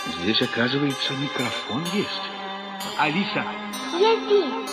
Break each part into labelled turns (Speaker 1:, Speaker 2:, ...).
Speaker 1: Здесь, оказывается, микрофон есть. Алиса!
Speaker 2: Я здесь.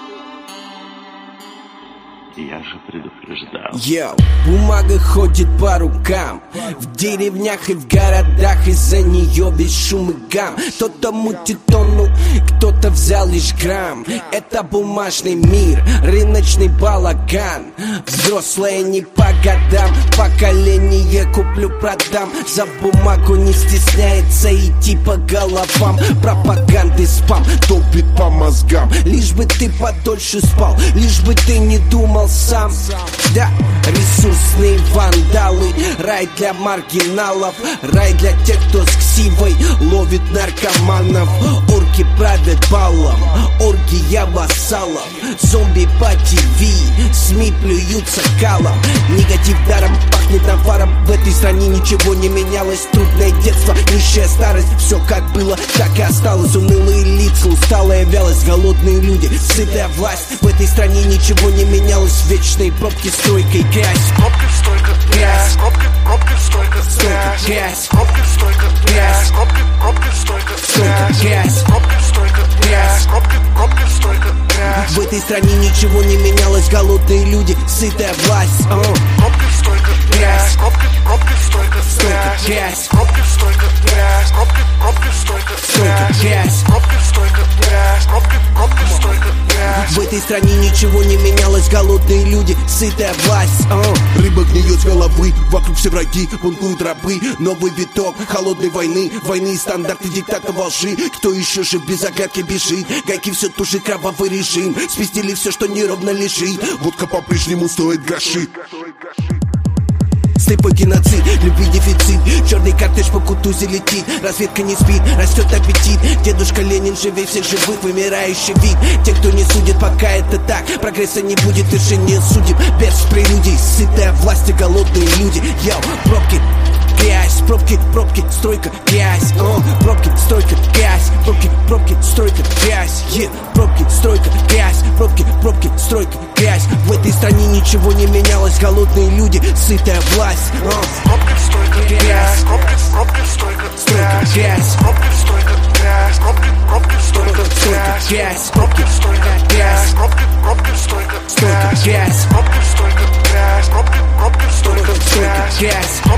Speaker 1: Я же предупреждал.
Speaker 3: Йоу, бумага ходит по рукам. В деревнях и в городах из-за нее весь шум и гам. Кто-то мутит тонну, кто-то взял лишь грамм. Это бумажный мир, рыночный балаган. Взрослые не по годам, поколение куплю-продам. За бумагу не стесняется идти по головам. Пропаганды спам долбит по мозгам. Лишь бы ты подольше спал, лишь бы ты не думал сам. Да, ресурсные вандалы. Рай для маргиналов, рай для тех, кто с ксивой ловит наркоманов. Орки правят балом, оргия вассалов. Зомби по ТВ, СМИ плюются калом. Негатив даром пахнет наваром. В этой стране ничего не менялось. Трудное детство, нищая старость. Все как было, так и осталось. Унылые лица, усталая вялость, голодные люди, сытая власть. В этой стране ничего не менялось. Вечные пробки, стройка и грязь.
Speaker 4: Пробки, стойка, грязь. Пробки, стойка,
Speaker 3: грязь.
Speaker 4: Пробки, стойка, грязь. Пробки, стойка,
Speaker 3: грязь.
Speaker 4: Пробки, стойка, грязь. Пробки, стойка, грязь.
Speaker 3: В этой стране ничего не менялось. Голодные люди, сытая власть.
Speaker 4: Пробки, стойка, грязь. Пробки, стойка,
Speaker 3: грязь.
Speaker 4: Пробки, стойка, грязь. Пробки, стойка,
Speaker 3: грязь.
Speaker 4: Пробки, стойка, грязь. Пробки, стойка, грязь.
Speaker 3: В этой стране ничего не менялось. Голодные люди, сытая власть.
Speaker 5: Рыба гниет с головы, вокруг все враги, бунтуют рабы. Новый виток холодной войны, войны и стандарты диктата во лжи. Кто еще жив без оглядки бежит? Гайки все ту же, кровавый режим. Спиздили все, что неровно лежит.
Speaker 4: Водка по-прежнему стоит гроши.
Speaker 3: Слепой геноцид, любви дефицит. Черный кортеж по Кутузе летит. Разведка не спит, растет аппетит. Дедушка Ленин живей всех живых, вымирающий вид. Те, кто не судит, пока это так. Прогресса не будет, решение судеб без прелюдий. Сытая власть и голодные люди. Йоу, пробки, грязь. Пробки, стройка, грязь. Пробки, стройка, грязь. Пробки, стройка, грязь. Пробки, стройка, грязь. Пробки, стройка, грязь. В этой стране ничего не менялось. Голодные люди, сытая власть.
Speaker 4: Пробки, стойка, грязь. Пробки, стойка,
Speaker 3: грязь.
Speaker 4: Пробки, стойка, грязь. Пробки, стойка,
Speaker 3: грязь.
Speaker 4: Пробки, стойка, грязь. Пробки, стойка,
Speaker 3: грязь.
Speaker 4: Пробки, стойка, грязь. Пробки, стойка,
Speaker 3: грязь.